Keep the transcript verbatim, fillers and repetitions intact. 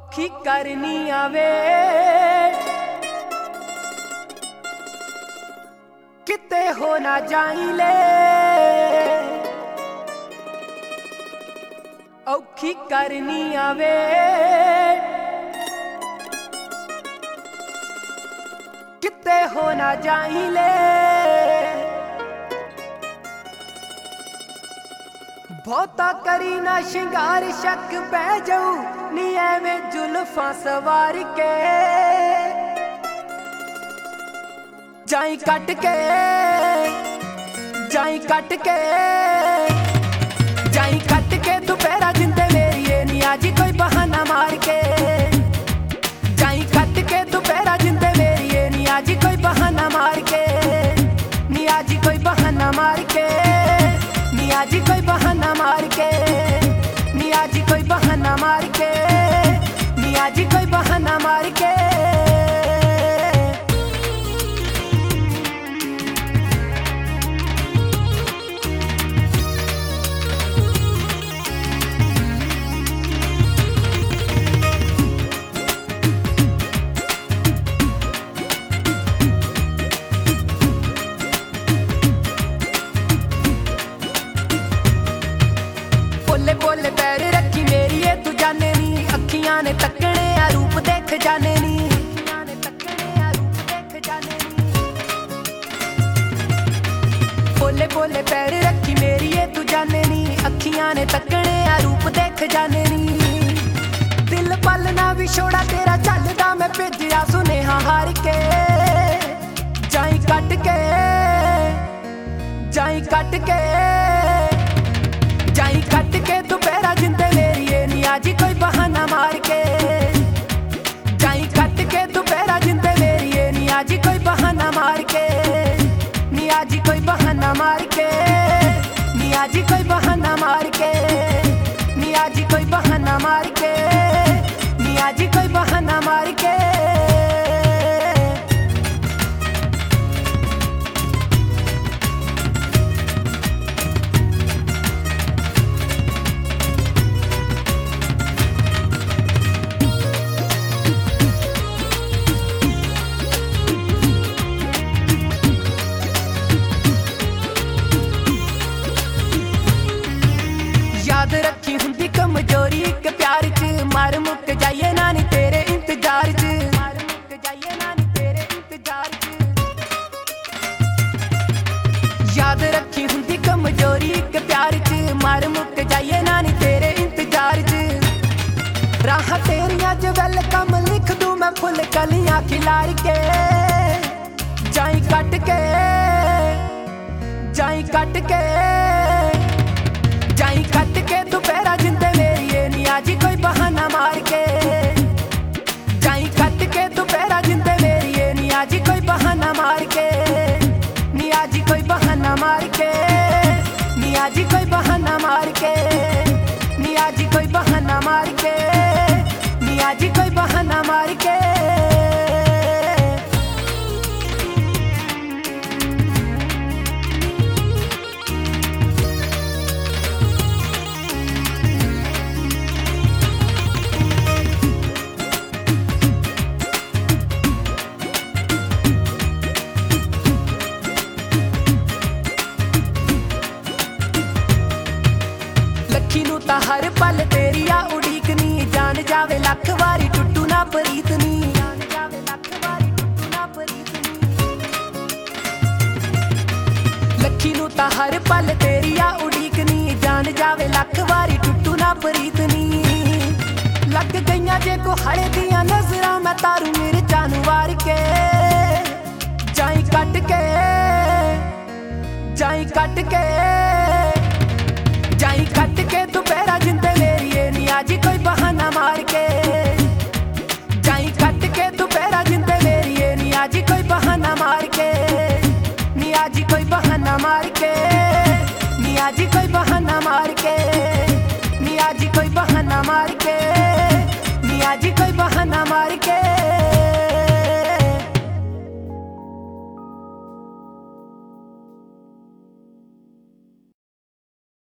औखी करनी आवे किते हो ना जाइले, औखी करनी आवे किते हो ना जाइले। बहुता करी ना शिंगार शक पै जाऊ नी एवें जुल्फां सवार के जाई कट के जाई कट के जाई कट के तू पैरा जिंदे मेरी नी आज कोई बहाना मार के जाई कट के तू पैरा जिंदे मेरी नी आज कोई बहाना मार के नी आज कोई बहाना मार के नी आज कोई बहाना मार के नी आज कोई बहाना मार के नी आज कोई बहाना मार के। बोले बोले पैर रखी मेरी ये तू जाने नी, अखियां ने तकने आ रूप देख जाने नी, बोले बोले पैर रखी मेरी ये तू जाने नी, अखियां ने तकने आ रूप देख जाने नी। दिल पल ना विछोड़ा तेरा चलदा मैं भेजिया सुनेहा हार के जाई कट के जाई कट के जाई कट के तू पैरा जिंदे मेरी नी आज कोई बहाना मार के जाई कट के तू पैरा जिंदे मेरी नी आज कोई बहाना मार के नी आज कोई बहाना मार के नी आज कोई बहाना मार के नी आज कोई बहाना मार के नी आज कोई बहाना मार के। याद रखी हुंदी कमजोरी एक प्यार च मार मुक जाइए ना नी तेरे इंतजार च मार मुक जाइए ना नी तेरे इंतजार च। याद रखी हुंदी कमजोरी एक प्यार च मार मुक जाइए ना नी तेरे इंतजार च। राह तेरियां च वेलकम लिख दूं मैं फुल कलियां खिलार के जाई कट के जाई कट के जाई कट के तू पैरा जिंदे मेरी नी आज कोई बहाना मार के जाई कट के तू पैरा जिंदे मेरी नी आज कोई बहाना मार के नी आज कोई बहाना मार के नी आज कोई बहाना मार के नी आज कोई बहाना मार के नी आज कोई बहाना मार के। लखी नू ता हर पल तेरी आ उड़ीकनी जान जावे लख वारी टुटू ना प्रीतनी जान जावे लख वारी टुटू ना प्रीतनी। लखी नू ता हर पल तेरी आ उड़ीकनी जान जावे लख वारी टुटू ना प्रीतनी। लग गईयां जे को हड़े दियां नजरां मैं तारू मेरे जानवार के जाई कट के जाई कट के जाई कट के तू पैरा जिंदे मेरी नी आज कोई बहाना मार के जाई कट के तू पैरा जिंदे मेरी नी आज कोई बहाना मार के नी आज कोई बहाना मार के नी आज कोई बहाना मार के नी आज कोई बहाना मार के नी आज कोई बहाना मार के।